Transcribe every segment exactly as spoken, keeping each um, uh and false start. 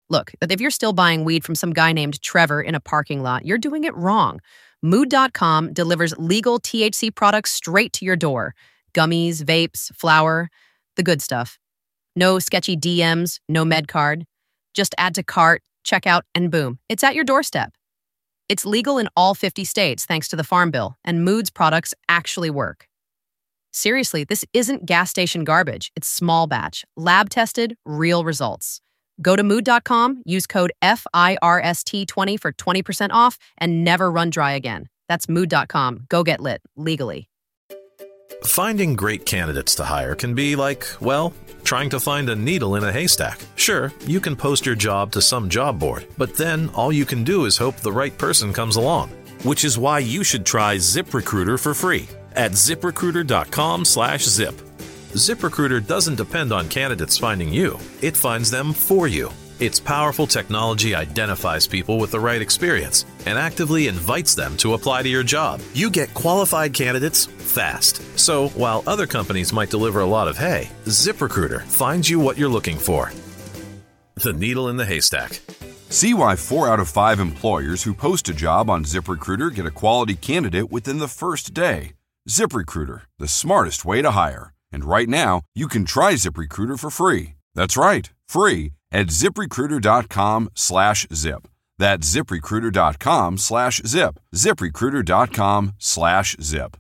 Look, if you're still buying weed from some guy named Trevor in a parking lot, you're doing it wrong. Mood dot com delivers legal T H C products straight to your door. Gummies, vapes, flour, the good stuff. No sketchy D Ms, no med card. Just add to cart, check out, and boom, it's at your doorstep. It's legal in all fifty states thanks to the Farm Bill, and Mood's products actually work. Seriously, this isn't gas station garbage. It's small batch, lab-tested, real results. Go to mood dot com, use code F I R S T twenty for twenty percent off, and never run dry again. That's mood dot com. Go get lit, legally. Finding great candidates to hire can be like, well, trying to find a needle in a haystack. Sure, you can post your job to some job board, but then all you can do is hope the right person comes along. Which is why you should try ZipRecruiter for free at zip recruiter dot com slash zip. ZipRecruiter doesn't depend on candidates finding you. It finds them for you. Its powerful technology identifies people with the right experience and actively invites them to apply to your job. You get qualified candidates fast. So while other companies might deliver a lot of hay, ZipRecruiter finds you what you're looking for. The needle in the haystack. See why four out of five employers who post a job on ZipRecruiter get a quality candidate within the first day. ZipRecruiter, the smartest way to hire. And right now, you can try ZipRecruiter for free. That's right, free at zip recruiter dot com slash zip. That's zip recruiter dot com slash zip. zip recruiter dot com slash zip.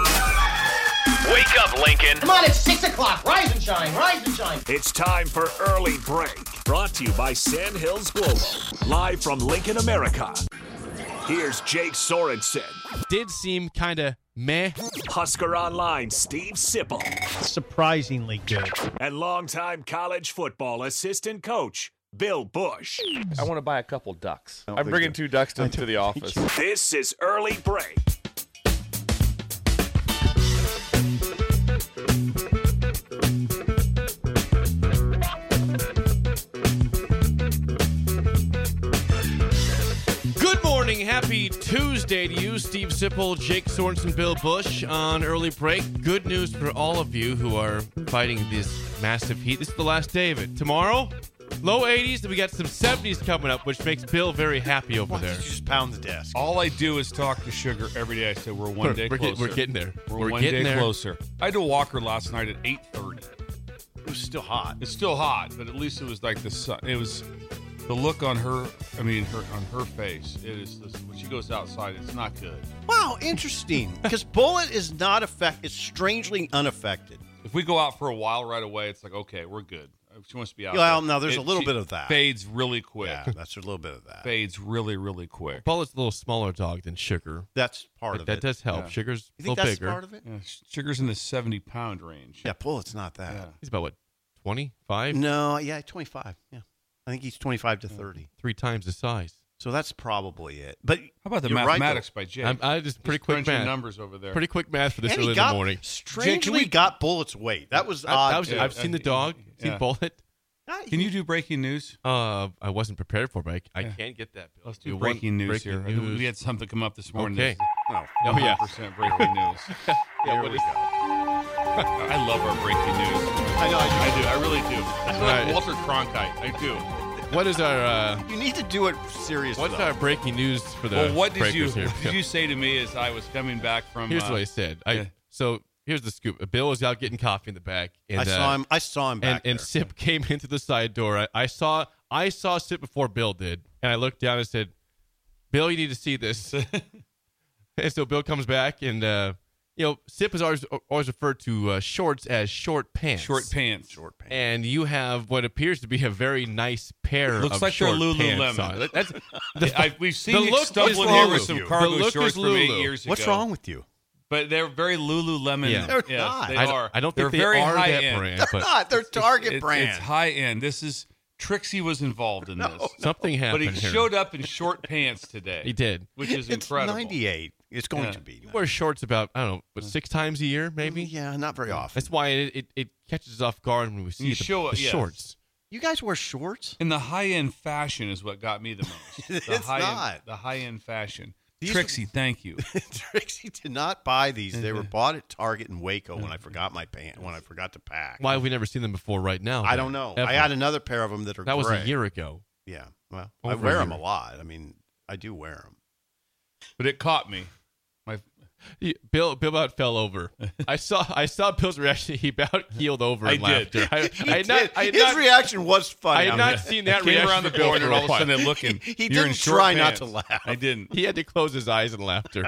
Wake up, Lincoln. Come on, it's six o'clock. Rise and shine, rise and shine. It's time for Early Break. Brought to you by Sandhills Global. Live from Lincoln, America. Here's Jake Sorensen. Did seem kind of meh. Husker Online, Steve Sipple. Surprisingly good. And longtime college football assistant coach, Bill Bush. I want to buy a couple ducks. I'm bringing two ducks to, to the office. This is Early Break. Happy Tuesday to you, Steve Sipple, Jake Sorensen, Bill Bush on Early Break. Good news for all of you who are fighting this massive heat. This is the last day of it. Tomorrow, low eighties, and we got some seventies coming up, which makes Bill very happy over Why there. did you just pound the desk? All I do is talk to Sugar every day. I say we're one day we're, closer. Get, we're getting there. We're, we're one getting day there. closer. I had to walk her last night at eight thirty. It was still hot. It's still hot, but at least it was like the sun. It was the look on her. I mean, her on her face. It is this, when she goes outside. It's not good. Wow, interesting. Because Bullet is not affected. It's strangely unaffected. If we go out for a while right away, it's like okay, we're good. She wants to be out. Well, there. no, there's it, a little she bit of that. Fades really quick. Yeah, that's a little bit of that. Fades really, really quick. Bullet's a little smaller dog than Sugar. That's part but of that it. That does help. Yeah. Sugar's You a think little that's bigger. part of it? Yeah, Sugar's in the seventy pound range. Yeah, Bullet's not that. Yeah. He's about, what, twenty-five? No, yeah, twenty-five. Yeah. I think he's twenty-five to thirty. Three times the size. So that's probably it. But How about the you're mathematics right, by Jake? I'm, I just pretty Just quick crunching math. numbers over there. Pretty quick math for this and early he in got, the morning. strangely we- got Bullet's weight. That was I, odd. I was, too. I've seen the dog, Yeah. seen Bullet. Can you do breaking news? Uh, I wasn't prepared for it, but I, I Yeah. can't get that. Bill. Let's do You breaking want news breaking here. news? We had something come up this morning. Okay. That's Oh, yeah. one hundred percent breaking news. Yeah, There what we is- go. I love our breaking news. I know. I I do. I really do. That's All like right. Walter Cronkite. I do. What is our uh, You need to do it serious. what's though. our breaking news for the Well, what did you breakers here? what did you say to me as I was coming back from? Here's uh, what I said. I yeah. so here's the scoop. Bill was out getting coffee in the back, and I uh, saw him. I saw him and, back and there. Sip came into the side door. I, I saw I saw Sip before Bill did, and I looked down and said, "Bill, you need to see this." And so Bill comes back, and uh, you know, Sip has always always referred to uh, shorts as short pants. Short pants. Short pants. And you have what appears to be a very nice pair Looks of like they're short Lululemon. pants on. That- That's the, I, we've seen the you look stumble is in wrong here with with some you. cargo The look shorts is from eight Lulu. years ago. What's wrong with you? But they're very Lululemon. Yeah. They're yes, not. they I don't, are. I don't they're think they very are high that end. brand, They're but not. They're Target It- brand. It's high end. This is Trixie was involved in this. something But happened he here. showed up in short pants today. He did. Which is It's incredible. ninety-eight. It's going Yeah. to be. He wears shorts about, I don't know, but six times a year, maybe? Yeah, not very often. That's why it, it, it catches us off guard when we see You the, show it, the yes. shorts. You guys wear shorts? And the high end fashion is what got me the most. The It's high not. End, the high end fashion. These are- Trixie, thank you. Trixie did not buy these. They were bought at Target in Waco when I forgot my pants. When I forgot to pack. Why have we never seen them before right now? I then? don't know. Ever. I had another pair of them that are That was gray. a year ago. Yeah. Well, Over I wear a them year. a lot. I mean, I do wear them. But it caught me. My He- Bill Bill about fell over. I saw I saw Bill's reaction. He about keeled over I in did. laughter. I, I had not, I had His not, reaction was funny. I had I'm not not- seen that I came reaction around the from Bill corner, and for a all of a sudden while. they're looking. He- he You're in didn't short try not pants. to laugh. I didn't. He had to close his eyes in laughter.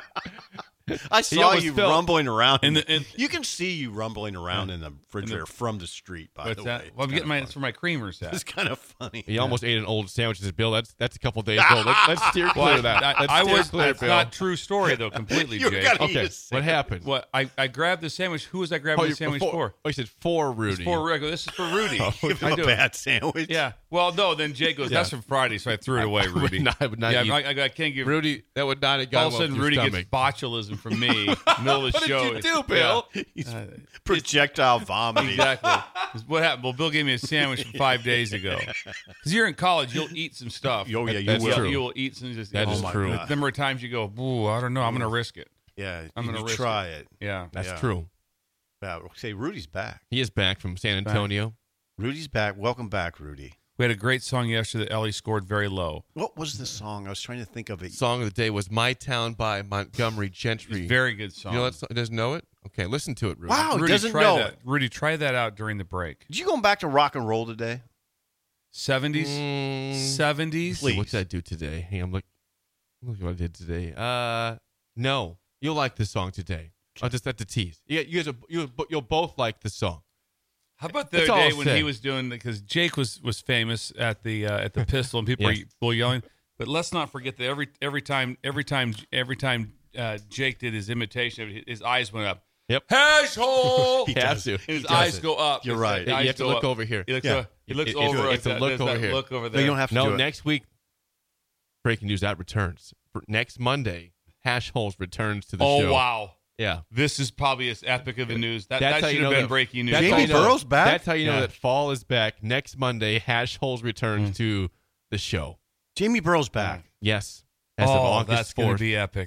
I He saw almost you felt- rumbling around. In In the- the, in- you can see you rumbling around in the refrigerator from the street, by What's the that? way. Well, I'm It's getting my. kinda It's for my creamers. funny. At. It's kind of funny. He almost ate an old sandwich. He said, Bill, that's that's a couple days old. Let's, let's steer clear Well, of that. I, Let's I steer was. clear, That's Bill. not true story though. Completely, You're Jake. gonna- Okay, Just say what it. happened? What I, I grabbed the sandwich. Who was I grabbing Oh, the you- sandwich for, for? Oh, he said for Rudy. It's for Rick. This is for Rudy. Give I him do a it. bad sandwich. Yeah. Well, no. Then Jake goes, Yeah. "That's from Friday," so I threw it away, I would Rudy. not- I would not yeah, eat- I, I, I can't give. Rudy, that would not have all gone of a well with sudden, your Rudy stomach. gets botulism from me. Middle of the What did show. you do, Bill? He's Uh, projectile vomiting. Exactly. What happened? Well, Bill gave me a sandwich from five days ago. Because you're in college, you'll eat some stuff. Oh, yeah, you That's will. true. You will eat some. Just, That oh is my true. God. The number of times you go, "Ooh, I don't know. I'm going to risk it." Yeah, I'm gonna you risk try it. Yeah. That's Yeah. true. Yeah, say Rudy's back. He is back from San Antonio. Rudy's back. Welcome back, Rudy. We had a great song yesterday that Ellie scored very low. What was the song? I was trying to think of it. Song of the day was "My Town" by Montgomery Gentry. Very good song. You know that song? Doesn't know it? Okay, listen to it, Rudy. Wow, he Rudy, doesn't try know that. it. Rudy, try that out during the break. Did you go back to rock and roll today? seventies? Mm, seventies? Please. What did I do today? Hey, I'm look. Look what I did today. Uh, no, you'll like the song today. I'll just have to tease. Yeah, you guys, are, you you'll both like the song. How about the That's other all day I'll when say. he was doing because Jake was was famous at the uh, at the Pistol and people Yes. were, were yelling. But let's not forget that every every time every time every time uh, Jake did his imitation, of it, his eyes went up. Yep. Hash hole. He has to. And his He eyes does it. go up. You're His right. You eyes have to go look up. over here. He looks, Yeah. over, he looks It- it- over. it's like a that. look There's over that here. Look over No, there. you don't have to No, do it. next week, breaking news that returns. For next Monday, Hash Holes returns to the Oh show. wow. Yeah. This is probably as epic of a news. That, That's that how should you have know been that- breaking news. That's Jamie how you know- Burrow's back? That's how you know Yeah. that fall is back. Next Monday, Hash Holes returns Mm. to the show. Jamie Burrow's back. Yes. As of oh, August that's going to fourth. be epic.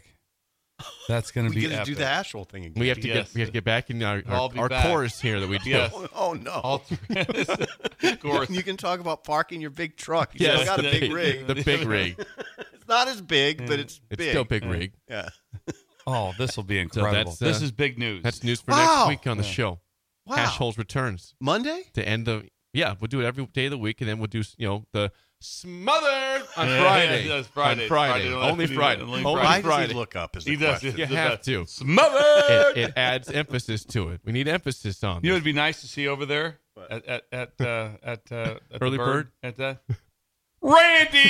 That's going to We be get to epic. do the Asheville thing again. We have to Yes. get we have to get back in our, I'll our, be our back. chorus here that we do. Yes. Oh, oh, no. All three. Of course. You can talk about parking your big truck. You Yes, still got a the, big rig. The big rig. It's not as big, but it's, It's big. still big rig. Yeah. Oh, this will be So incredible. that's, uh, this is big news. That's news for Wow. next week on the Yeah. show. Wow. Hash Holes returns Monday? to end the yeah. We'll do it every day of the week, and then we'll do you know the smothered on Yeah, Friday. yeah, that's Friday. On Friday. Friday. Only Only Friday. Friday. Only Why Friday. does he look up is the He does. question. You The have best. to. Smothered. It, it adds emphasis to it. We need emphasis on. You know, this. it'd be nice to see over there at at at uh, at, uh, at Early the bird? at that. Randy.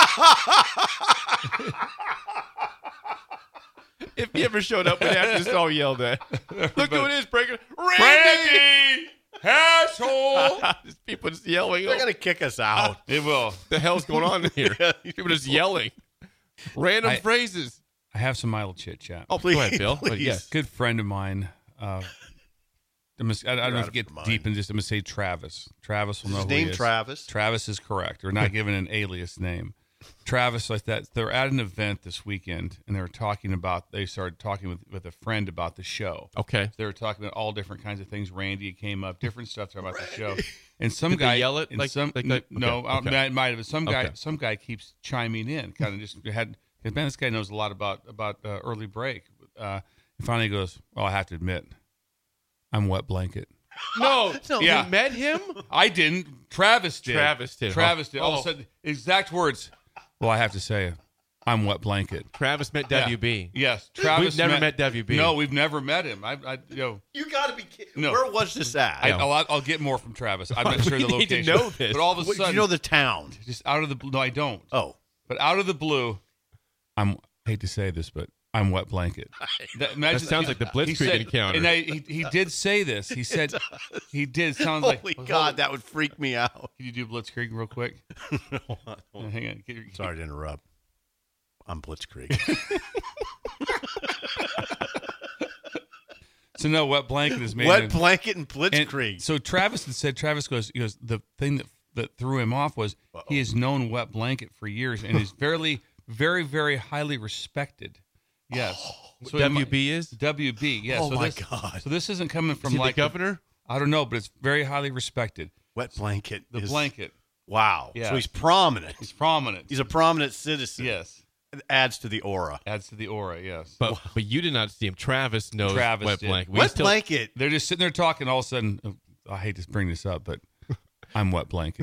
If he ever showed up, we'd have to just all yelled at. Look who it is, breaking Randy. Randy. Asshole. Just people just yelling. They're Oh, going to kick us out. It will. what the hell's going on in here? People just yelling. Random I- phrases. I have some idle chit chat. Oh, Please, go ahead, Bill. But please. yes. Good friend of mine. Uh, I'm gonna, I, I don't You're know out if of to get your mind. deep in just. I'm gonna say Travis. Travis will Is know his who he name is. Travis? Travis is correct. We're not giving an alias name. Travis, like that. They're at an event this weekend, and they were talking about. They started talking with, with a friend about the show. Okay. They were talking about all different kinds of things. Randy came up, different stuff about the show, and some Did they guy yell it? and Like- some like that? no, Okay, I- okay. might might have. Some guy, Okay. some guy keeps chiming in, kind of just had. Because man, this guy knows a lot about about uh, early break. Uh, and finally, he goes, "Well, I have to admit, I'm Wet Blanket." No, no. Yeah. You met him? I didn't. Travis did. Travis did, huh? Travis did. All Oh. of a sudden, exact words. Well, I have to say, I'm Wet Blanket. Travis met W B. Yeah. Yes, Travis. We've never met W B. No, we've never met him. I, I you know, You got to be kidding. No. Where was this at? I, I'll, I'll get more from Travis. I'm not We sure the need to location. know this. But all of a What, sudden, you know the town. just out of the blue. No, I don't. Oh. But out of the blue, I'm. I hate to say this, but I'm Wet Blanket. That, imagine- That sounds like the he Blitzkrieg said- encounter. And I, he, he did say this. He said he did. Sounds Holy like. God, that would freak me out. Can you do Blitzkrieg real quick? Uh, hang on. Get your- Sorry to interrupt. I'm Blitzkrieg. So no, Wet Blanket is made. Wet in- blanket and and Blitzkrieg. So Travis had said. Travis goes. He goes. The thing that that threw him off was he has known Wet Blanket for years and is very, very, very highly respected. Yes. So it W might- B is? W B. Yes. Oh, so my this, God. So this isn't coming Is from he like the governor? I don't know, but it's very highly respected. Wet blanket. The is blanket. Wow. Yeah. So he's prominent. He's prominent. He's a prominent citizen. Yes. It adds to the aura. Adds to the aura, yes. But but you did not see him. Travis knows Travis Wet did. Blanket. We Wet still- Blanket. They're just sitting there talking. All of a sudden, oh, I hate to bring this up, but I'm Wet Blanket.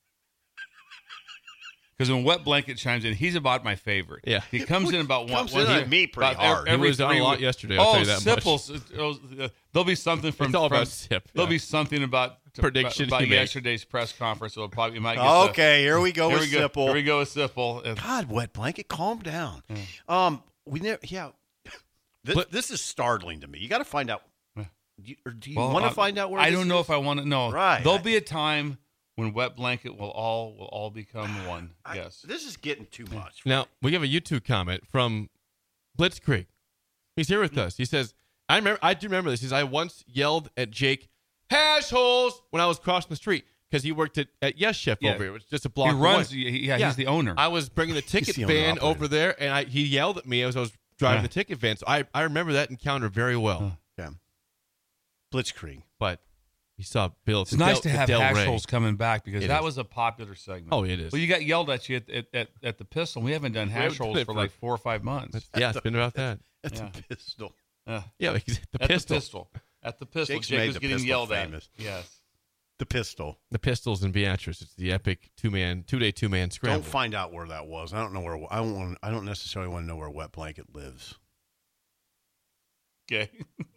Because when Wet Blanket chimes in, he's about my favorite. Yeah. He comes in about one. Comes one in he- on me pretty about hard. He Every was on three a lot weeks. yesterday, I'll oh, tell you that much. Sipples. Uh, there'll be something from. It's all from- about Sip, There'll yeah. be something about Predictions about he made. yesterday's press conference. So probably you might. Get the- Okay, here we go here with we go. Sipple. Here we go with Sipple. And- God, Wet Blanket, calm down. Um, we never. Yeah, this, But- this is startling to me. You got to find out. Do you, or do you Well, want I- to find out where? I this don't know is? if I want to know. Right. There'll I- be a time when Wet Blanket will all will all become one. I- yes. This is getting too much. Now, we have a YouTube comment from Blitzkrieg. He's here with us. He says, I remember, I do remember this. He says, I once yelled at Jake, hash holes, when I was crossing the street because he worked at, at Yes Chef Yeah. over here. It was just a block He runs. away. he- yeah, he's the owner. I was bringing the ticket the van owner-operator. over there, and I, he yelled at me as I was driving Yeah. the ticket van. So I, I remember that encounter very well. Yeah. Blitzkrieg. But you saw Bill. It's nice to have Del hash Rey. holes coming back because It that is. was a popular segment. Oh, it is. Well, you got yelled at you at, at, at, at the Pistol. We haven't done hash haven't done holes it for for- like four or five months. Yeah, it's been about that. That's Yeah. a pistol. Uh, Yeah, because the at pistol. the Pistol. At the Pistol. Jake's Jake made was the getting Pistol yelled famous. at. Yes. The pistol. The Pistols and Beatrice. It's the epic two-man, two-day, two-man scramble. Don't find out where that was. I don't know where. I don't want. I don't necessarily want to know where Wet Blanket lives. Okay.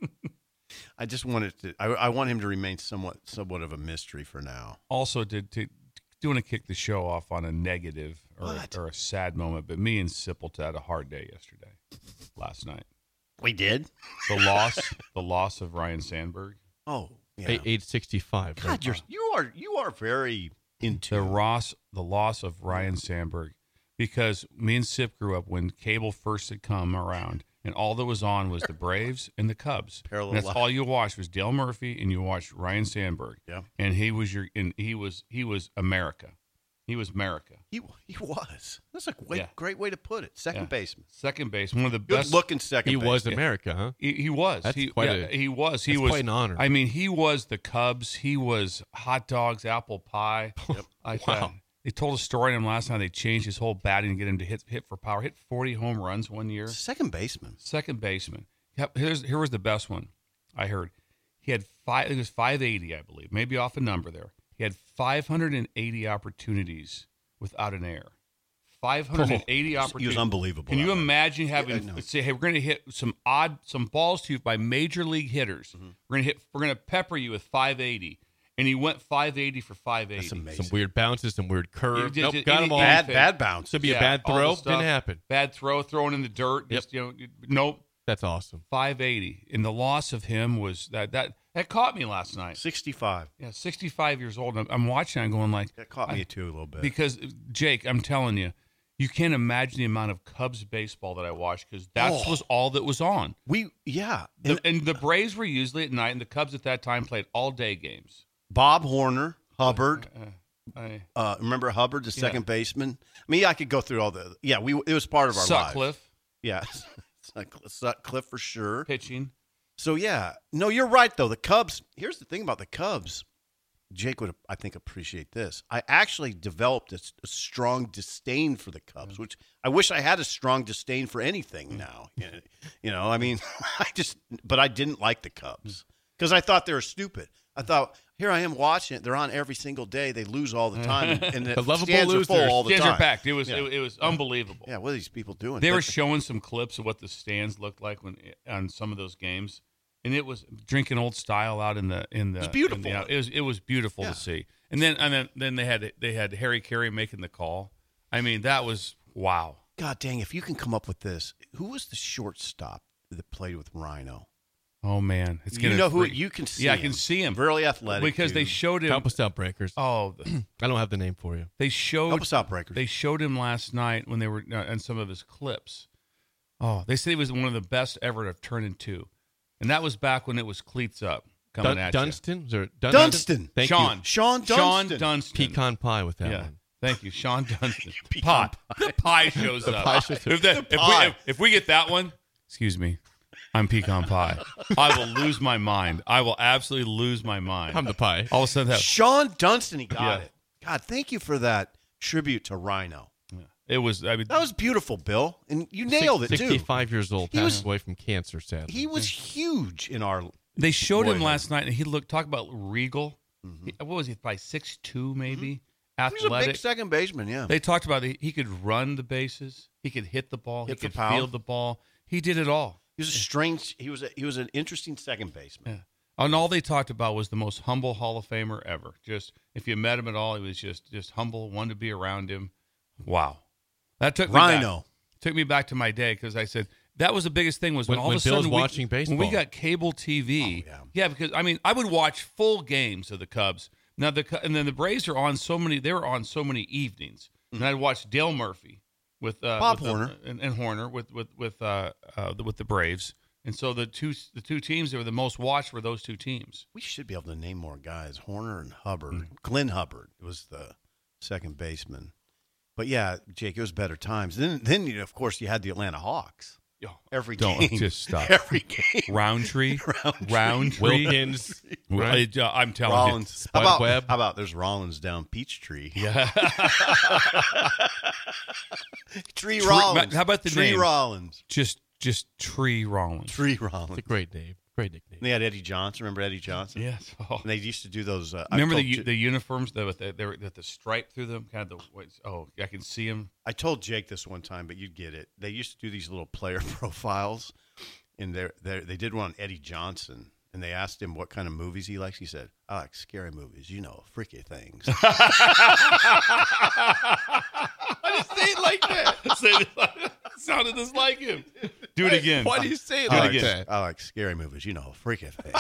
I just want it to. I, I want him to remain somewhat, somewhat of a mystery for now. Also, to, to, do want to kick the show off on a negative or, What? or a sad moment, but me and Sipple had a hard day yesterday, last night. We did. The loss, the loss of Ryan Sandberg. Oh, yeah. A- age sixty-five. God, you're you are you are very into The Ross, the loss of Ryan Sandberg, because me and Sip grew up when cable first had come around, and all that was on was the Braves and the Cubs. Parallel And that's life. all you watched was Dale Murphy, and you watched Ryan Sandberg. Yeah. and he was your, and he was he was America. He was America. He he was. That's a great, Yeah. great way to put it. Second Yeah. baseman. Second base, one of the Good best. looking second He baseman. was America, huh? He, he was. That's he, quite yeah, a- he was. He that's was quite an honor. I mean, he was the Cubs. He was hot dogs, apple pie. Yep. I Wow. thought they told a story on him last time. They changed his whole batting to get him to hit hit for power. Hit forty home runs one year. Second baseman. Second baseman. Yep, Here's here was the best one I heard. He had five. I think it was five eighty, I believe, maybe off a number there. He had five hundred eighty opportunities without an error. five hundred eighty Oh, opportunities. he was unbelievable Can you that way. imagine Yeah, I having know. say, hey, we're going to hit some odd some balls to you by major league hitters. Mm-hmm. We're going to hit. We're going to pepper you with five eighty, and he went five eighty for five eighty. That's amazing. Some weird bounces, some weird curves. He Nope, did- got any- them all. Bad anything. bad bounce. Should be a Yeah, bad all the throw. stuff. Didn't happen. Bad throw, thrown in the dirt. Yep. Just you know, nope. That's awesome. five eighty, and the loss of him was that that that caught me last night. sixty-five. Yeah, sixty-five years old. I'm, I'm watching. I'm going like That caught me I- too a little bit. because Jake, I'm telling you, you can't imagine the amount of Cubs baseball that I watched because that Oh. was all that was on. we yeah. The, And and the Braves were usually at night, and the Cubs at that time played all day games. Bob Horner, Hubbard. Uh, I, Uh, remember Hubbard, the second baseman? I mean, I could go through all the. Yeah, we it was part of our lives. Sutcliffe Yeah, Sutcliffe, Sutcliffe for sure. pitching. So yeah, no, you're right though. The Cubs. Here's the thing about the Cubs. Jake would, I think, appreciate this. I actually developed a, a strong disdain for the Cubs, which I wish I had a strong disdain for anything now. You know, I mean, I just, but I didn't like the Cubs because I thought they were stupid. I thought, here I am watching it. They're on every single day. They lose all the time, and the, The lovable stands are full losers. all the Stands time. are packed. It was Yeah. it, it was unbelievable. Yeah, what are these people doing? They But- were showing some clips of what the stands looked like when on some of those games, and it was drinking old style out in the in the. It was beautiful. in the- it was it was beautiful Yeah. to see. And then and then then they had they had Harry Carey making the call. I mean, that was wow. God dang! If you can come up with this, who was the shortstop that played with Rhino? Oh man, it's You gonna know who freak- you can see. Yeah, I him. can see him. Really athletic because they dude. showed him. Help us out, Breakers. Oh, I don't have the name for you. they showed Help us out, Breakers. They showed him last night when they were uh, on some of his clips. Oh, they said he was one of the best ever to have turned into, and that was back when it was cleats up coming Dun- at Dunston? Is there Dunston. Dunston? Thank Sean. you. Sean Sean Dunston. Dunston. Pecan pie with that Yeah. one. Thank you, Sean Dunston. Pecan pie. The pie shows up. pie shows up. If, that, if, pie. we, if, if we get that one, excuse me, I'm pecan pie. I will lose my mind. I will absolutely lose my mind. I'm the pie. All of a sudden, that, Sean Dunston. He got yeah. it. God, thank you for that tribute to Rhino. Yeah. It was. I mean, that was beautiful, Bill, and you nailed Six, it too. sixty-five years old, He passed was- away from cancer. Sadly, He was huge in our. They showed him boyhood. last night, and he looked. Talk about regal. He, what was he? By six two, maybe. Mm-hmm. He was a Athletic. big second baseman. Yeah. They talked about he, he could run the bases. He could hit the ball. Hit he for could power. field the ball. He did it all. He was a strange. He was. A, he was an interesting second baseman. Yeah. And all they talked about was the most humble Hall of Famer ever. Just if you met him at all, he was just just humble. Wanted to be around him. Wow, that took me Rhino back, took me back to my day because I said that was the biggest thing was when, When- all when of a sudden Bill's we, watching baseball. when we got cable T V. Oh, yeah. yeah, because I mean I would watch full games of the Cubs. Now the Cu- and then the Braves are on so many. They were on so many evenings, and I'd watch Dale Murphy with uh, Bob with the- Horner. and, and Horner with with with uh, uh, with the Braves. And so the two the two teams that were the most watched were those two teams. We should be able to name more guys. Horner and Hubbard. Glenn Hubbard was the second baseman. But yeah, Jake, it was better times. Then, then you know, of course, you had the Atlanta Hawks. Every Don't game. just stop. Every game. Roundtree, Roundtree. Roundtree, Wilkins, Well, right? I, uh, I'm telling Rollins. you, How about, Webb. how about there's Rollins down Peachtree? yeah. Tree Tree- Rollins. how about the Tree name? Rollins? just just Tree Rollins. Tree It's a Rollins. great name. Great nickname. And they had Eddie Johnson. Remember Eddie Johnson? Yes. Oh. And they used to do those. Uh, I Remember the told u- J- the uniforms that with the, they were- that the stripe through them, kind of the wait, oh, I can see them. I told Jake this one time, but you'd get it. They used to do these little player profiles, and they they did one on Eddie Johnson, and they asked him what kind of movies he likes. He said, "I like scary movies, you know, freaky things." I just say it like that. Say it like, it sounded just like him. Do it again. Why do you say it I like like, that? I like scary movies, you know, freaky things.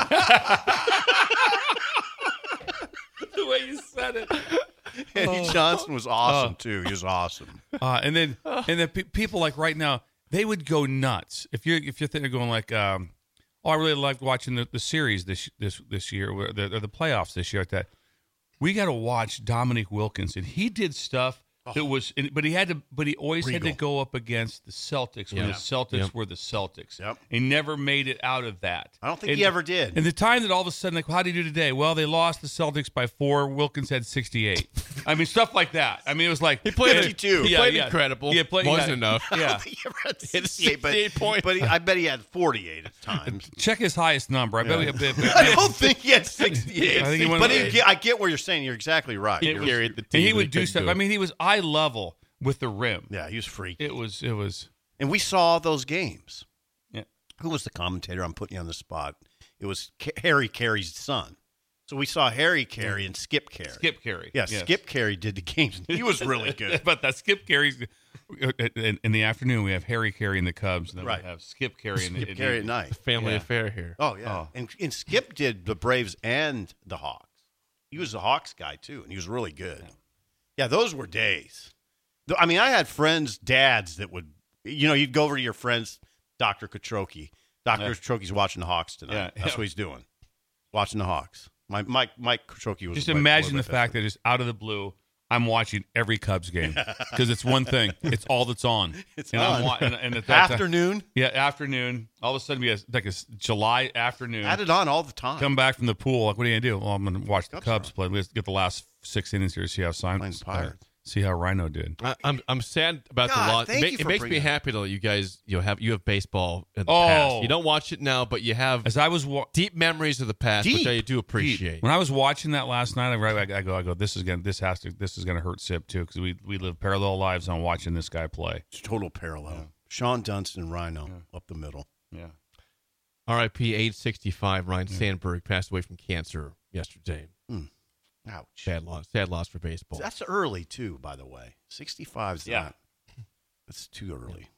The way you said it. Eddie Johnson was awesome too. He was awesome. Uh, and then and then pe- people like right now they would go nuts if you're if you're thinking going like um, oh I really liked watching the, the series this this this year or the, or the playoffs this year like that. We got to watch Dominique Wilkinson. He did stuff that was, but he had to, but he always had Regal. to go up against the Celtics when Yeah. the Celtics Yep. were the Celtics. Yep. He never made it out of that. I don't think And- he ever did. And the time that all of a sudden, like, how did he do today? Well, they lost the Celtics by four. Wilkins had sixty-eight. I mean, stuff like that. I mean, it was like He played fifty-two. He played incredible. Yeah, play, Wasn't yeah, enough. I Yeah. don't think he ever had sixty-eight, but, sixty-eight points. but he, I bet he had forty-eight at times. Check his highest number. I bet we have. I don't think he had sixty-eight. I think he went- but he, I get what you're saying. You're exactly right. He You're- carried the And team. he would do couldn't stuff. it. I mean, he was eye level with the rim. yeah, he was freaky. It was. It was. And we saw those games. Yeah. Who was the commentator? I'm putting you on the spot. It was Ca- Harry Carey's son. So we saw Harry Carey and Skip Carey. Skip Carey. Yeah, Yes. Skip Carey did the games. He was really good. But that Skip Carey's in, in the afternoon we have Harry Carey and the Cubs, and then Right. we have Skip Carey in the Skip in Carey the- at night. family Yeah. affair here. Oh, yeah. Oh. And, and Skip did the Braves and the Hawks. He was the Hawks guy, too, and he was really good. Yeah, those were days. Th- I mean, I had friends, dads that would, you know, you'd go over to your friends, Doctor Katroki. Doctor Yeah. Katroki's watching the Hawks tonight. Yeah, That's yeah. what he's doing, watching the Hawks. My Mike Mike Katroki was Just my- imagine one the of my fact that best just out of the blue, I'm watching every Cubs game because it's one thing. It's all that's on. It's and on. I'm wa- and, and at friends. that time- Afternoon, yeah, afternoon. All of a sudden, we have like a s- July afternoon. had it on all the time. Come back from the pool. Like, what are you gonna do? Well, I'm gonna watch the Cubs Cubs are play. Let's get the last six innings here. See how Playing Simon, Pirates. see how Rhino did. I, I'm I'm sad about God, the loss. thank It, ma- you it for makes me bringing it up. happy though. You guys, you know, have you have baseball in the Oh. past. You don't watch it now, but you have As I was wa- deep memories of the past, which Deep. I do appreciate. when I was watching that last night, I, I, I go, I go, this is gonna, this has to, this is gonna hurt Sip too because we we live parallel lives on watching this guy play. It's total parallel. Sean Dunston, Rhino, up the middle. Yeah. R I P age sixty-five. Ryan Sandberg passed away from cancer yesterday. Ouch. Sad loss. Sad loss for baseball. That's early, too, by the way. sixty-five's Yeah. not. That's too early.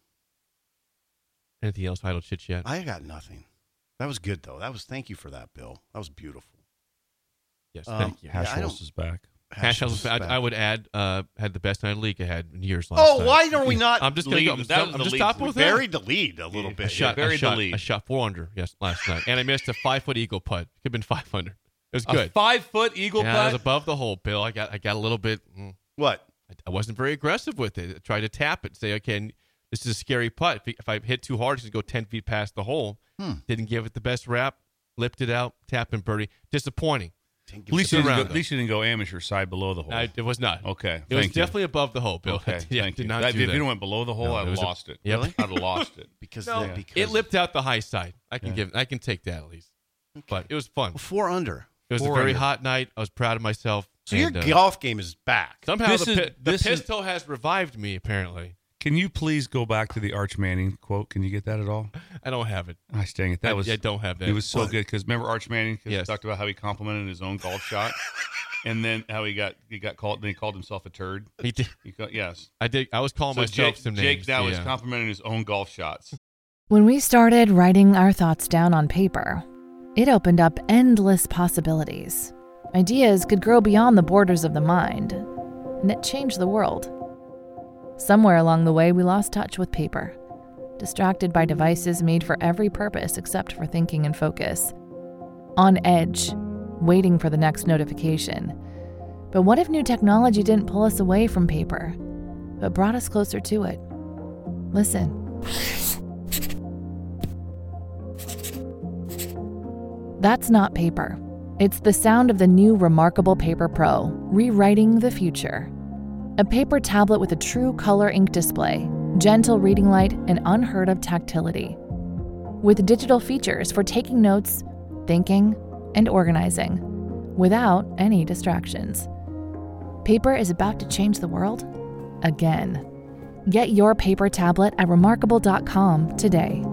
Anything else? Idle chit chat. I got nothing. That was good, though. That was Thank you for that, Bill. That was beautiful. Yes, Um, thank you. Yeah, I Hash don't- is back. Hash Hash House, I, back. I would add, uh, had the best night of the league I had in years last Oh, night. why are we not? I'm just going to lead- go. I'm, that was I'm the just lead. stopping We with that. buried the lead a little I bit. shot, I buried the shot, lead. I shot four under yes last night, and I missed a five foot eagle putt. Could have been five hundred. It was A good. five foot eagle yeah, I was putt. above the hole, Bill. I got I got a little bit. Mm, What? I, I wasn't very aggressive with it. I tried to tap it, say, okay, this is a scary putt. If, if I hit too hard, it's going to go ten feet past the hole. Hmm. Didn't give it the best wrap. Lipped it out. Tap and birdie. Disappointing. Didn't At give least, us you a- didn't around, go, at least you didn't go amateur side below the hole. I, it was not. Okay, It was thank you. definitely above the hole, Bill. Okay, yeah, thank did you. not That- do if that. you went below the hole, No, I'd it have was a- lost it. Yep. I'd have lost it. because No, the, because it lipped out the high side. I can Yeah. give. I can take that at least. But it was fun. Well, four under. It was Four a very under. hot night. I was proud of myself. So and, your uh, golf game is back. somehow This the, is- pi- the this is- pistol has revived me. Apparently, Can you please go back to the Arch Manning quote? Can you get that at all? I don't have it. I dang it. That I, was I don't have that. It was so What? good because remember Arch Manning Yes. talked about how he complimented his own golf shot, and then how he got he got called. Then he called himself a turd. He did. He called, yes. I did. I was calling So myself Jake, some Jake names. now is yeah. complimenting his own golf shots. When we started writing our thoughts down on paper, it opened up endless possibilities. Ideas could grow beyond the borders of the mind, and it changed the world. Somewhere along the way, we lost touch with paper, distracted by devices made for every purpose except for thinking and focus. On edge, waiting for the next notification. But what if new technology didn't pull us away from paper, but brought us closer to it? Listen. That's not paper. It's the sound of the new Remarkable Paper Pro, rewriting the future. A paper tablet with a true color ink display, gentle reading light, and unheard of tactility. With digital features for taking notes, thinking, and organizing, without any distractions. Paper is about to change the world again. Get your paper tablet at remarkable dot com today.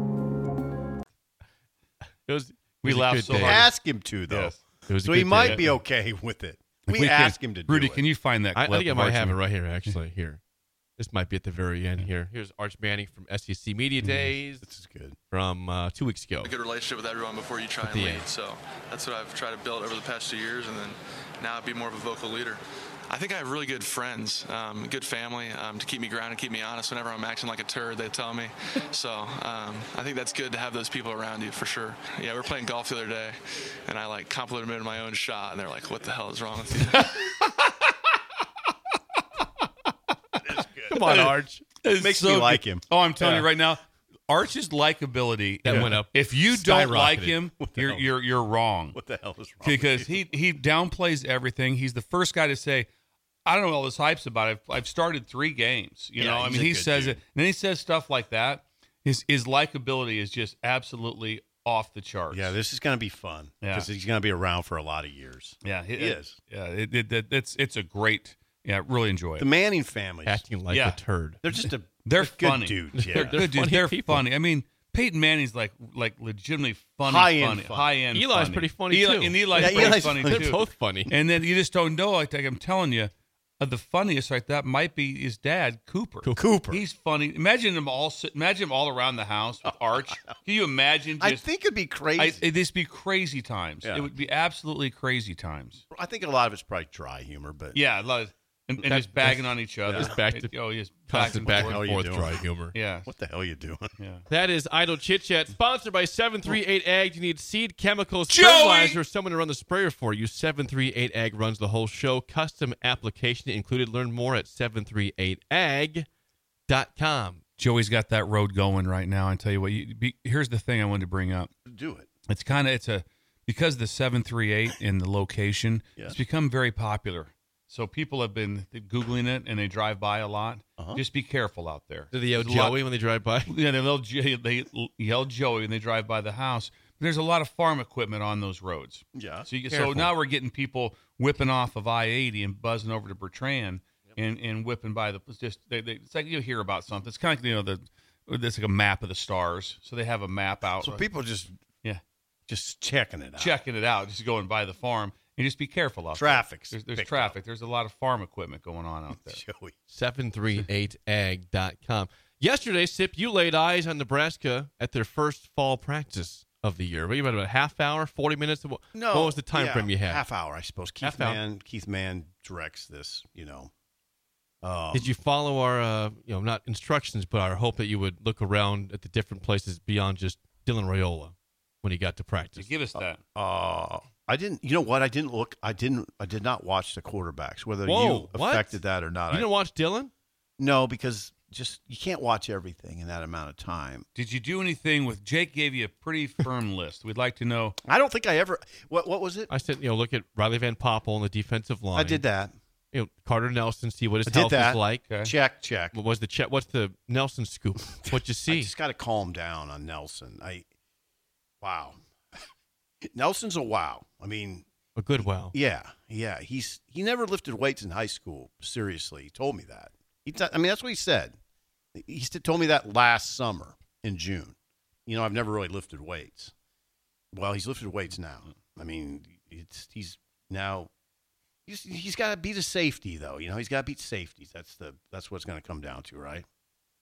It was. We it was a laughed good so day. hard. Ask him to though, Yes. It was a so he good might day. be okay with it. If We, can- ask him to do Rudy, it. can you find that I, I clip? think I of might Arch have it Manning? right here. Actually, here. This might be at the very end. Here. Here's Arch Manning from S E C Media Days This is good. from uh, two weeks ago. A good relationship with everyone before you try At and the lead. end. So that's what I've tried to build over the past two years, and then now be more of a vocal leader. I think I have really good friends, um, good family um, to keep me grounded, keep me honest. Whenever I'm acting like a turd, they tell me. So um, I think that's good to have those people around you for sure. Yeah, we were playing golf the other day, and I like complimented my own shot, and they're like, "What the hell is wrong with you?" Come on, Arch. It's Makes so me good. like him. Oh, I'm telling Yeah. you right now, Arch's likability That uh, went up. If you don't Skyrocketed. like him, the you're hell? you're you're wrong. What the hell is wrong? Because with you? he he downplays everything. He's the first guy to say, "I don't know all this hype's about it. I've, I've started three games." You Yeah, know, I he's mean, a he good says dude. it, and then he says stuff like that. His his likability is just absolutely off the charts. Yeah, this is going to be fun Yeah. because he's going to be around for a lot of years. yeah, he it, is. Yeah, it, it, it, it's it's a great. Yeah, really enjoy it. The Manning families, Acting like Yeah. a turd. they're just a They're good funny. dudes. Yeah. They're good dudes. funny They're people. funny. I mean, Peyton Manning's like like legitimately funny, High-end funny, funny. high end. Eli's funny. pretty funny, Eli, too. And Eli's Yeah, pretty Eli's funny funny, too. They're both funny. And then you just don't know. Like, like I'm telling you, uh, the funniest like that might be his dad, Cooper. Cooper. He's funny. Imagine them all. sit- Imagine him all around the house with Arch. Can you imagine? I Just, think it'd be crazy. I, I, it'd just be crazy times. Yeah. It would be absolutely crazy times. think a lot of it's probably dry humor, but Yeah, a lot of, and, and That- just bagging that's- on each other. Just back to- oh, yes, back Constant and back forth. How and you forth doing? dry humor. Yeah, what the hell are you doing? yeah. That is Idle Chit Chat, sponsored by seven three eight Ag. You need seed, chemicals, Joey! fertilizer, or someone to run the sprayer for you. seven three eight Ag runs the whole show. Custom application included. Learn more at seven three eight ag dot com. Joey's got that road going right now. I tell you what. You, be, here's the thing I wanted to bring up. Do it. It's kind of it's a because the seven three eight and the location, Yes. it's become very popular. So people have been Googling it and they drive by a lot. Uh-huh. Just be careful out there. Do they yell There's a lot- Joey when they drive by? Yeah, they yell, Jo- they yell Joey when they drive by the house. There's a lot of farm equipment on those roads. Yeah. So, you, so Careful. now we're getting people whipping off of I eighty and buzzing over to Bertrand and, and whipping by the it's just they, they, it's like you hear about something. It's kind of like, you know the it's like a map of the stars. So they have a map out. So people just yeah just checking it out. checking it out, just going by the farm. And just be careful out Traffic's there. There's, there's picked traffic. There's a lot of farm equipment going on out there. Joey. seven three eight ag dot com. Yesterday, Sip, you laid eyes on Nebraska at their first fall practice of the year. What, you about a half hour, forty minutes? What No. what was the time yeah, frame you had? Half hour, I suppose. Keith Half hour. Mann. Keith Mann directs this. You know. Um, Did you follow our, uh, you know, not instructions, but our hope that you would look around at the different places beyond just Dylan Raiola when he got to So practice? give us that. Uh, I didn't. You know what? I didn't look. I didn't. I did not watch the quarterbacks. Whether Whoa, you what? affected that or not. You I- didn't watch Dylan? no, because just you can't watch everything in that amount of time. Did you do anything with Jake? Gave you a pretty firm list. We'd like to know. I don't think I ever. What what was it? I said, you know, look at Riley Van Poppel on the defensive line. I did that. You know, Carter Nelson, see what his I did health that. is like. Okay. Check, check. What was the check? What's the Nelson scoop? What'd you see? I just got to calm down on Nelson. I wow, Nelson's a wow. I mean, a good wow. Yeah, yeah. He's he never lifted weights in high school. Seriously, he told me that. He, t- I mean, that's what he said. He st- told me that last summer in June. You know, I've never really lifted weights. Well, he's lifted weights now. I mean, it's he's now he's he's got to beat a safety though. You know, he's got to beat safeties. That's the that's what it's going to come down to, right?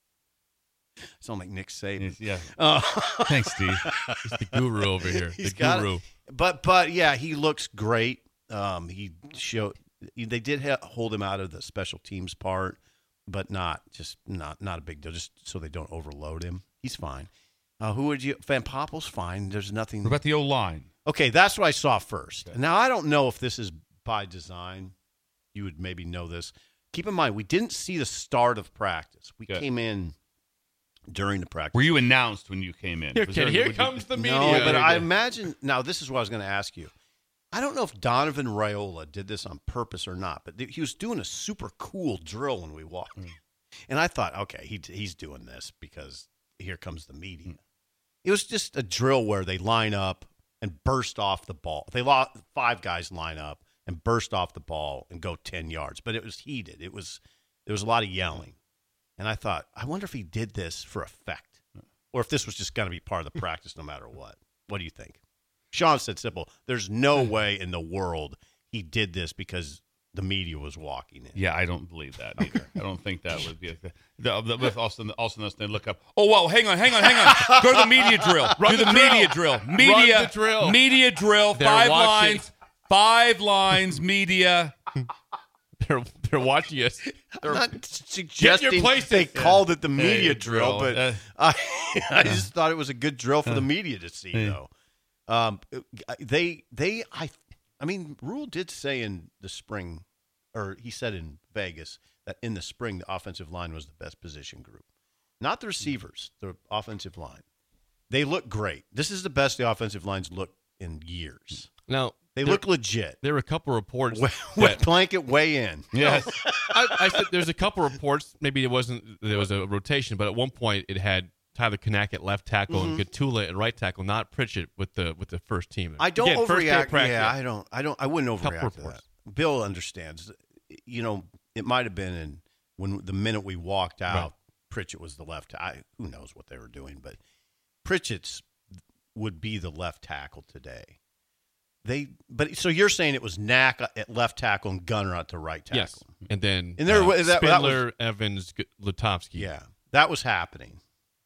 Sound like Nick Saban. Yeah. Uh, Thanks, Steve. He's the guru over here. He's the got guru. it. But but yeah, he looks great. Um, he showed they did ha- hold him out of the special teams part, but not just not not a big deal. Just so they don't overload him. He's fine. Uh, who would you? Van Poppel's fine. There's nothing. What about the O line? Okay, that's what I saw first. Okay. Now I don't know if this is by design. You would maybe know this. Keep in mind, we didn't see the start of practice. We Good. came in during the practice. Were you announced when you came in? Here, Was kid, there- here would you- comes the media. No, but I Yeah. imagine now. This is what I was going to ask you. I don't know if Donovan Raiola did this on purpose or not, but th- he was doing a super cool drill when we walked, Mm. and I thought, okay, he he's doing this because here comes the media. Mm. It was just a drill where they line up and burst off the ball. They lost five guys line up and burst off the ball and go ten yards, but it was heated. It was there was a lot of yelling, and I thought, I wonder if he did this for effect, or if this was just going to be part of the practice no matter what. What do you think? Sean said simple. There's no way in the world he did this because the media was walking in. Yeah, I don't believe that either. I don't think that would be. A, the, the, with also, also they look up. Oh, whoa! Hang on, hang on, hang on. Go to the media drill. Run Do the the, drill. media drill. Media Run the drill. Media drill. They're Five watching. lines. Five lines. Media. They're they're watching us. I'm not suggesting places. they Yeah. called it the media Hey, drill, drill. but Uh, I, I just thought it was a good drill for the media to see, Yeah. though. Um, they, they, I, I mean, Rule did say in the spring, or he said in Vegas that in the spring the offensive line was the best position group, not the receivers, the offensive line. They look great. This is the best the offensive lines look in years. Now They there, look legit. There were a couple reports. Wet, that- wet blanket way in. Yes. I, I said there's a couple reports. Maybe it wasn't there was a rotation, but at one point it had Tyler Kanak at left tackle Mhm. and Gatula at right tackle, not Pritchett with the with the first team. I don't Again, first day of overreact. practice. Yeah, I don't. I don't. I wouldn't Couple overreact to reports. that. Bill understands. You know, it might have been in when the minute we walked out, Right. Pritchett was the left. I who knows what they were doing, but Pritchett's would be the left tackle today. They, but so you're saying it was Knack at left tackle and Gunner at the right tackle. Yes, and then And there uh, was- that- that Spindler, was- Evans, G- Lutovsky. Yeah, that was happening.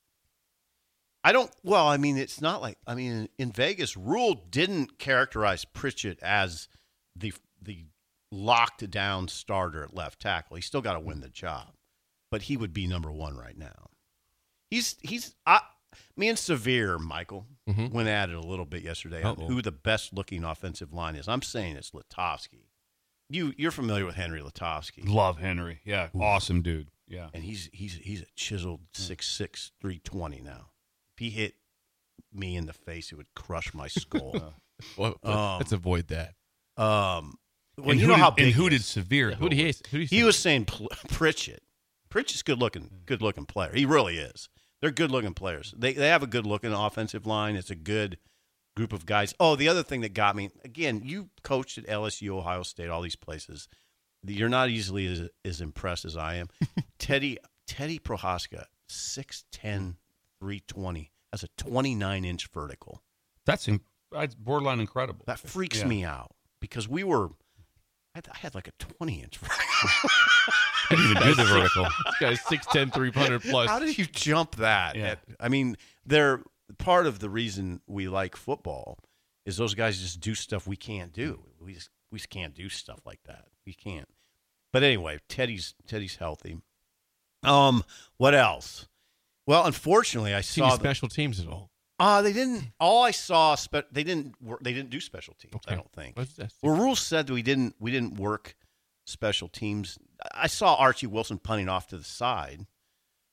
I don't. Well, I mean, it's not like I mean, in Vegas, Rule didn't characterize Pritchett as the the locked down starter at left tackle. He's still got to win the job, but he would be number one right now. He's he's. I, me and Severe Michael Mhm. went at it a little bit yesterday on Uh-oh. who the best looking offensive line is. I'm saying it's Lutovsky. You you're familiar with Henry Lutovsky. Love Henry. Yeah. Awesome dude. Yeah. And he's he's he's a chiseled six six three twenty now. If he hit me in the face, it would crush my skull. Well, Um, let's avoid that. um, well, and you who know did, how and big who he did is. Severe? Yeah, go who do he? with? Who do you He was saying Pl- Pritchett. Pritchett's good looking, good looking player. He really is. They're good looking players. They they have a good looking offensive line. It's a good group of guys. Oh, the other thing that got me again, you coached at L S U, Ohio State, all these places. You're not easily as, as impressed as I am. Teddy Teddy Prohaska, six ten, three twenty, has a twenty-nine inch vertical. That's, in, that's borderline incredible. That freaks Yeah. me out because we were, I had, I had like a twenty inch vertical. I didn't even do the vertical. This guy's six ten, three hundred plus. How did you jump that? Yeah. At- I mean, they're part of the reason we like football is those guys just do stuff we can't do. We just we just can't do stuff like that. We can't. But anyway, Teddy's Teddy's healthy. Um, what else? Well, unfortunately, I See saw any the, special teams at all? uh they didn't. All I saw, spe- they didn't. Work, they didn't do special teams. I Okay. don't think. What's that? Well, rules said that we didn't we didn't work special teams. I saw Archie Wilson punting off to the side,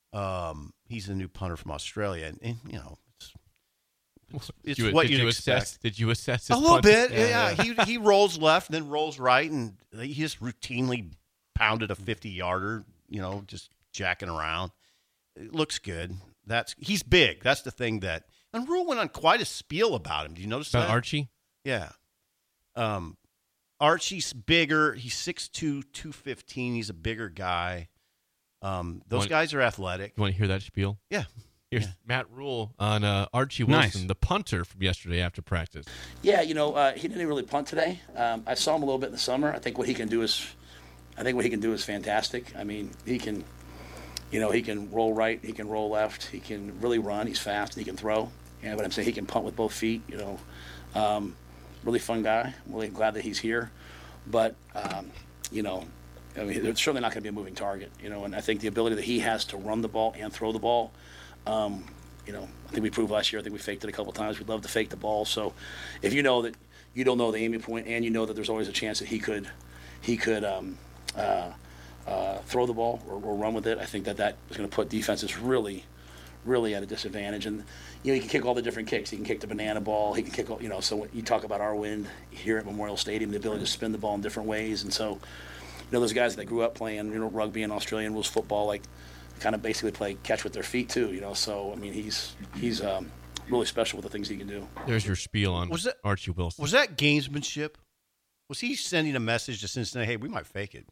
Um, he's a new punter from Australia, and, and you know, it's, it's, it's you, what did you'd you expect. assess? Did you assess his a little punt? bit? Yeah, Yeah, yeah. he he rolls left and then rolls right, and he just routinely pounded a fifty-yarder. You know, just jacking around. It looks good. That's he's big. That's the thing that. And Rule went on quite a spiel about him. Do you notice About that? Archie? Yeah. Um, Archie's bigger. He's six two, two fifteen. He's a bigger guy. Um, those Want- guys are athletic. You want to hear that spiel? Yeah. Here's Yeah. Matt Rule on uh, Archie Nice. Wilson, the punter from yesterday after practice. Yeah, you know, uh, he didn't really punt today. Um, I saw him a little bit in the summer. I think what he can do is, I think what he can do is fantastic. I mean, he can, you know, he can roll right, he can roll left, he can really run. He's fast, he can throw. Yeah, but I'm saying he can punt with both feet. You know, um, really fun guy. I'm really glad that he's here. But um, you know, I mean, it's certainly not going to be a moving target. You know, and I think the ability that he has to run the ball and throw the ball. Um, you know, I think we proved last year. I think we faked it a couple times. We'd love to fake the ball. So, if you know that you don't know the aiming point, and you know that there's always a chance that he could, he could um, uh, uh, throw the ball or, or run with it, I think that that is going to put defenses really, really at a disadvantage. And you know, he can kick all the different kicks. He can kick the banana ball. He can kick all. You know, so when you talk about our wind here at Memorial Stadium, the ability to spin the ball in different ways, and so, you know, those guys that grew up playing, you know, rugby and Australian rules football, like. Kind of basically play catch with their feet too, you know. So I mean, he's he's um, really special with the things he can do. There's your spiel on Was that- Archie Wilson. Was that gamesmanship? Was he sending a message to Cincinnati? Hey, we might fake it.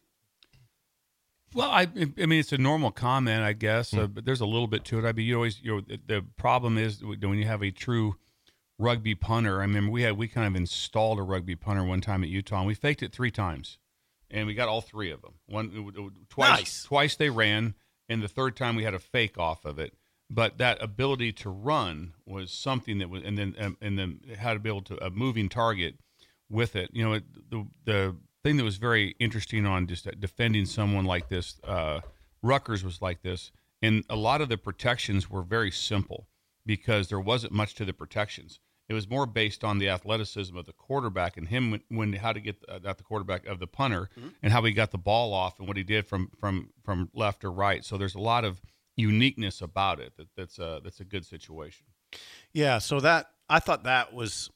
Well, I, I mean, it's a normal comment, I guess, uh, but there's a little bit to it. I mean, you always, you know, the, the problem is when you have a true rugby punter. I remember we had we kind of installed a rugby punter one time at Utah, and we faked it three times, and we got all three of them. One twice, Nice. twice they ran, and the third time we had a fake off of it. But that ability to run was something that was, and then um, and then how to be able to a moving target with it. You know, it, the the thing that was very interesting on just defending someone like this, uh, Rutgers was like this, and a lot of the protections were very simple because there wasn't much to the protections. It was more based on the athleticism of the quarterback and him when, when how to get uh, at the quarterback of the punter Mm-hmm. and how he got the ball off and what he did from from from left or right. So there's a lot of uniqueness about it that, that's a that's a good situation. Yeah, so that I thought that was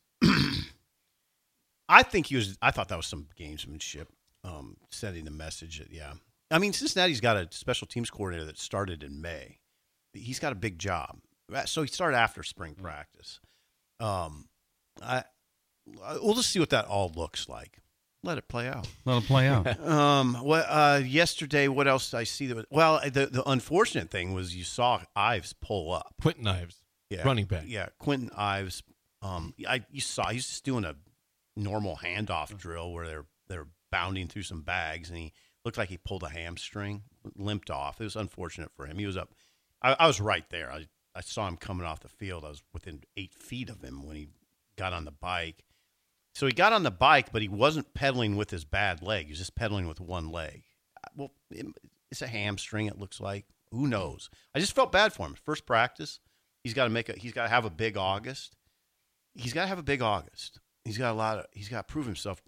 I think he was I thought that was some gamesmanship, um, sending a message that yeah. I mean, Cincinnati's got a special teams coordinator that started in May. He's got a big job. So he started after spring practice. Um I we'll just see what that all looks like. Let it play out. Let it play out. Um. Well, uh, yesterday, what else did I see? That was, well, the the unfortunate thing was you saw Ives pull up. Quentin Ives, Yeah, running back. Yeah, Quentin Ives. Um, I you saw he's just doing a normal handoff drill where they're they're bounding through some bags, and he looked like he pulled a hamstring, limped off. It was unfortunate for him. He was up. I, I was right there. I I saw him coming off the field. I was within eight feet of him when he got on the bike. So he got on the bike, but he wasn't pedaling with his bad leg. He was just pedaling with one leg. Well, it, it's a hamstring. It looks like. Who knows? I just felt bad for him. First practice, he's got to make a. He's got to have a big August. He's got to have a big August. He's got a lot of. He's got to prove himself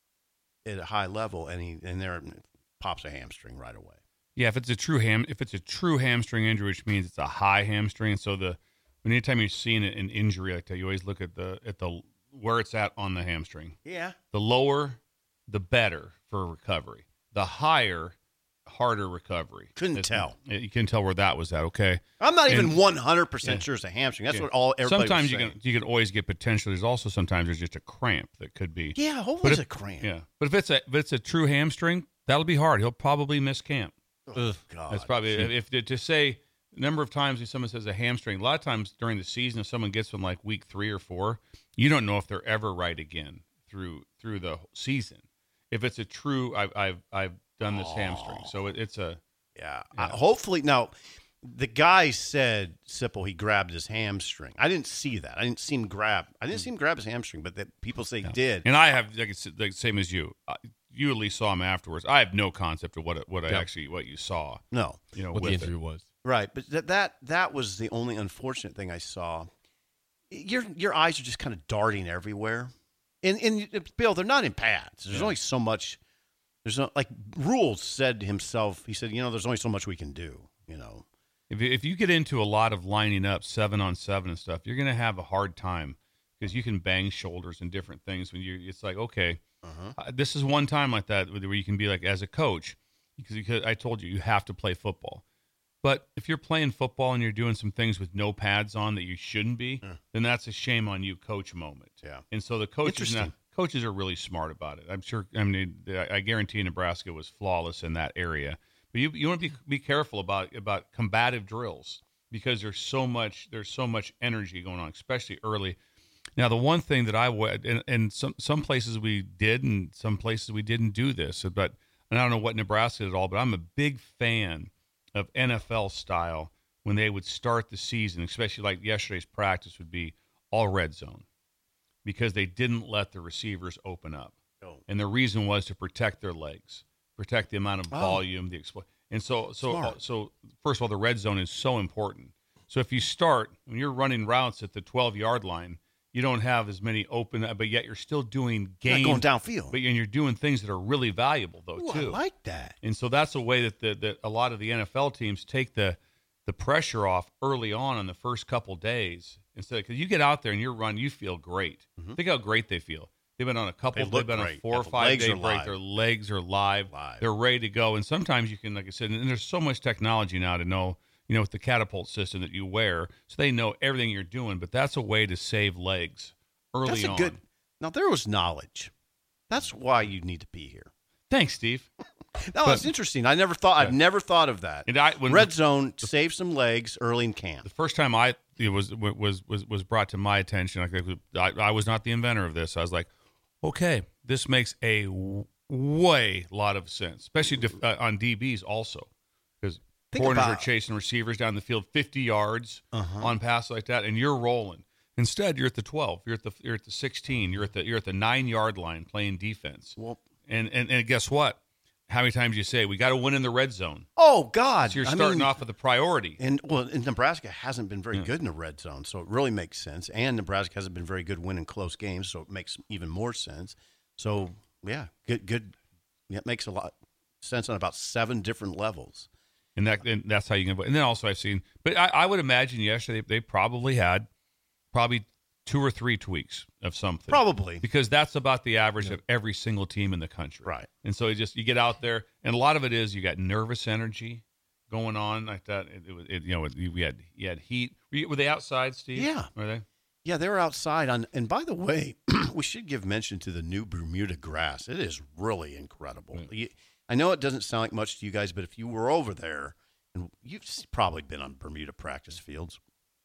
at a high level, and he and there pops a hamstring right away. Yeah, if it's a true ham, if it's a true hamstring injury, which means it's a high hamstring. So the anytime you're seeing an injury like that, you always look at the at the where it's at on the hamstring. Yeah. The lower, the better for recovery. The higher, harder recovery. Couldn't It's- tell. You can tell where that was at. Okay. I'm not even And- one hundred percent yeah. sure it's a hamstring. That's Yeah. what all everybody Sometimes was you saying. can you can always get potential. There's also sometimes there's just a cramp that could be. Yeah, hopefully But it's if- a cramp. Yeah, but if it's a if it's a true hamstring, that'll be hard. He'll probably miss camp. Oh, God. That's probably if, if to say the number of times if someone says a hamstring. A lot of times during the season, if someone gets one like week three or four, you don't know if they're ever right again through through the season. If it's a true, I've I've I've done this hamstring, so it, it's a Yeah. Yeah. Uh, hopefully, now, the guy said, Sipple, he grabbed his hamstring. I didn't see that. I didn't see him grab. I didn't see him grab his hamstring, but that people say he did. And I have like it's the same as you. Uh, You at least saw him afterwards. I have no concept of what it, what I Yeah. actually what you saw. No. You know What the with injury it. was. Right, but that that that was the only unfortunate thing I saw. Your your eyes are just kind of darting everywhere, and and Bill, they're not in pads. There's Yeah. only so much. There's no like Rules said himself. He said, you know, there's only so much we can do. You know, If you, if you get into a lot of lining up seven on seven and stuff, you're going to have a hard time because you can bang shoulders and different things when you. It's like, okay, uh-huh. uh, this is one time like that where you can be like, as a coach, because, because I told you you have to play football. But if you're playing football and you're doing some things with no pads on that you shouldn't be, yeah. then that's a shame on you, coach moment. Yeah. And so the coaches now, coaches are really smart about it. I'm sure. I mean, I guarantee Nebraska was flawless in that area. But you you want to be be careful about about combative drills because there's so much there's so much energy going on, especially early. Now, the one thing that I would, and, and some some places we did, and some places we didn't do this. But and I don't know what Nebraska did at all. But I'm a big fan of N F L style when they would start the season, especially like yesterday's practice would be all red zone because they didn't let the receivers open up, oh. and the reason was to protect their legs. Protect the amount of volume, oh. the expl- and so so uh, so. First of all, the red zone is so important. So if you start when you're running routes at the twelve yard line, you don't have as many open, but yet you're still doing game going downfield. But and you're doing things that are really valuable though Ooh, too. I like that. And so that's a way that the, that a lot of the N F L teams take the the pressure off early on in the first couple days instead because you get out there and you're run, you feel great. Mm-hmm. Think how great they feel. They've been on a couple. They they've been great. on a four or five day break. Live. Their legs are live. live. They're ready to go. And sometimes you can, like I said, and there's so much technology now to know, you know, with the catapult system that you wear, so they know everything you're doing. But that's a way to save legs early that's a on. Good, now there was knowledge. That's why you need to be here. Thanks, Steve. No, that's interesting. I never thought. Yeah. I've never thought of that. And I, when Red the, zone the, save some legs early in camp. The first time I it was was was was brought to my attention, I, I was not the inventor of this. I was like, okay, this makes a w- way lot of sense, especially def- uh, on D Bs also, because corners are chasing receivers down the field fifty yards uh-huh. on passes like that, and you're rolling. Instead, you're at the twelve, you're at the you're at the sixteen, you're at the you're at the nine yard line playing defense. Well, and and and guess what? How many times do you say we got to win in the red zone? Oh God! So you're I starting mean, off with a priority. And well, and Nebraska hasn't been very yeah. good in the red zone, so it really makes sense. And Nebraska hasn't been very good winning close games, so it makes even more sense. So yeah, good, good. Yeah, it makes a lot of sense on about seven different levels. And that and that's how you can. And then also I've seen, but I, I would imagine yesterday they probably had probably two or three tweaks of something. Probably. Because that's about the average yeah. of every single team in the country. Right. And so you just, you get out there, and a lot of it is you got nervous energy going on like that. It, it, it you know, we had, you had heat. Were, you, were they outside, Steve? Yeah. Were they? Yeah, they were outside. On, and by the way, we should give mention to the new Bermuda grass. It is really incredible. Mm. You, I know it doesn't sound like much to you guys, but if you were over there, and you've probably been on Bermuda practice fields,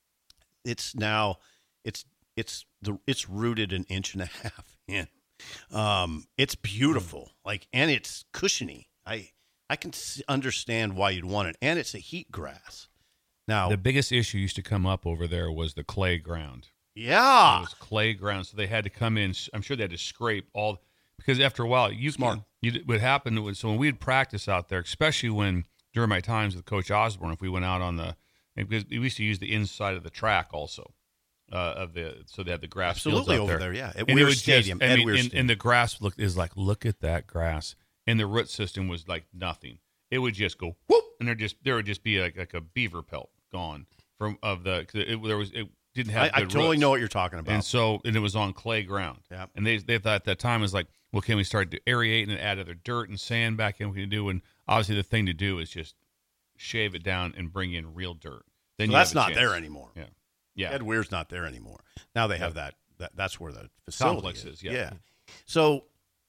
it's now, it's, It's the it's rooted an inch and a half in. Um, it's beautiful, like, and it's cushiony. I I can see, understand why you'd want it, and it's a heat grass. Now, the biggest issue used to come up over there was the clay ground. Yeah, it was clay ground, so they had to come in. I'm sure they had to scrape all because after a while, you smart. Can, you what happened was so when we'd practice out there, especially when during my times with Coach Osborne, if we went out on the because we used to use the inside of the track also. Uh, of the so they had the grass absolutely fields out over there, there yeah. At and Weir Stadium, just, I mean, Weir and, Stadium. and the grass look is like look at that grass, and the root system was like nothing. It would just go whoop, and there just there would just be like, like a beaver pelt gone from of the cause it, there was it didn't have. I, good I totally roots. know what you're talking about. And so and it was on clay ground. Yeah, and they they thought at that time was like, well, can we start to aerate and add other dirt and sand back in? We can do, and obviously the thing to do is just shave it down and bring in real dirt. Then so you that's have a not chance. there anymore. Yeah. Yeah, Ed Weir's not there anymore. Now they have that. that that's where the facility complex is. Yeah. yeah. So,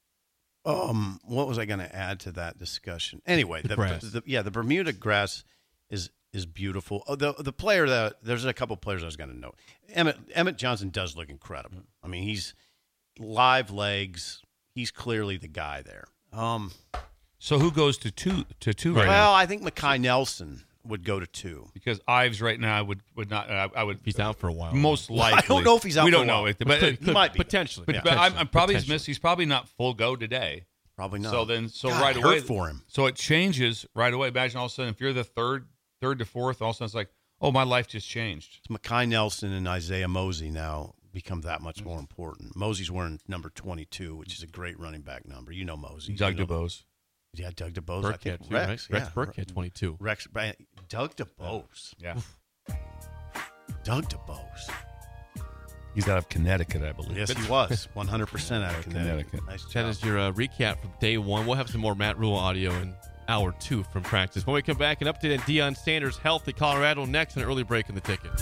um, what was I going to add to that discussion? Anyway, the, the, grass. the, the yeah, the Bermuda grass is is beautiful. Oh, the the player that there's a couple players I was going to note. Emmett Emmett Johnson does look incredible. I mean, he's live legs. He's clearly the guy there. Um, so who goes to two to two right well, now? Well, I think Mekhi Nelson would go to two because Ives right now would would not. Uh, I would. He's out for a while. Most likely, I don't know if he's out. We for don't a while. know, but, but could, he might be potentially. But, yeah. but I'm, I'm probably potentially. missed. He's probably not full go today. Probably not. So then, so God, right hurt away for him. So it changes right away. Imagine all of a sudden, if you're the third, third to fourth, all of a sudden it's like, oh, my life just changed. It's Mekhi Nelson and Isaiah Mosey now become that much more important. Mosey's wearing number twenty-two, which is a great running back number. You know Mosey. Doug you know DeBose. Yeah, Doug DeBose. Burke I think had two, Rex. right? Yeah. Rex Burke had twenty-two. Rex, Doug DeBose. Yeah. Doug DeBose. He's out of Connecticut, I believe. Yes, he was. one hundred percent out of Connecticut. Connecticut. Nice job. That is your uh, recap from day one. We'll have some more Matt Rule audio in hour two from practice. When we come back, an update on Deion Sanders' health at Colorado next, an early break in the ticket.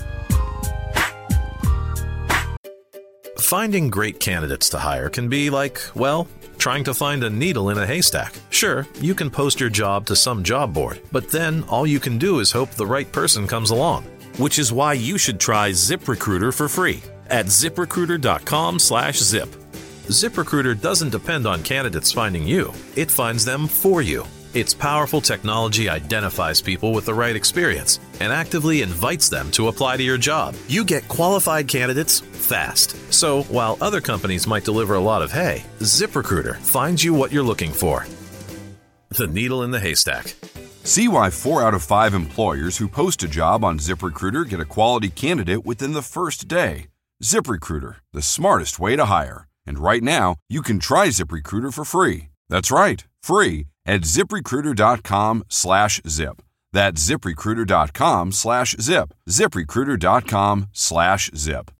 Finding great candidates to hire can be like, well, trying to find a needle in a haystack. Sure, you can post your job to some job board, but then all you can do is hope the right person comes along. Which is why you should try ZipRecruiter for free at ZipRecruiter.com slash zip. ZipRecruiter doesn't depend on candidates finding you. It finds them for you. Its powerful technology identifies people with the right experience and actively invites them to apply to your job. You get qualified candidates fast. So while other companies might deliver a lot of hay, ZipRecruiter finds you what you're looking for. The needle in the haystack. See why four out of five employers who post a job on ZipRecruiter get a quality candidate within the first day. ZipRecruiter, the smartest way to hire. And right now, you can try ZipRecruiter for free. That's right, free at ZipRecruiter.com slash zip. That's ZipRecruiter.com slash zip. ZipRecruiter.com slash zip.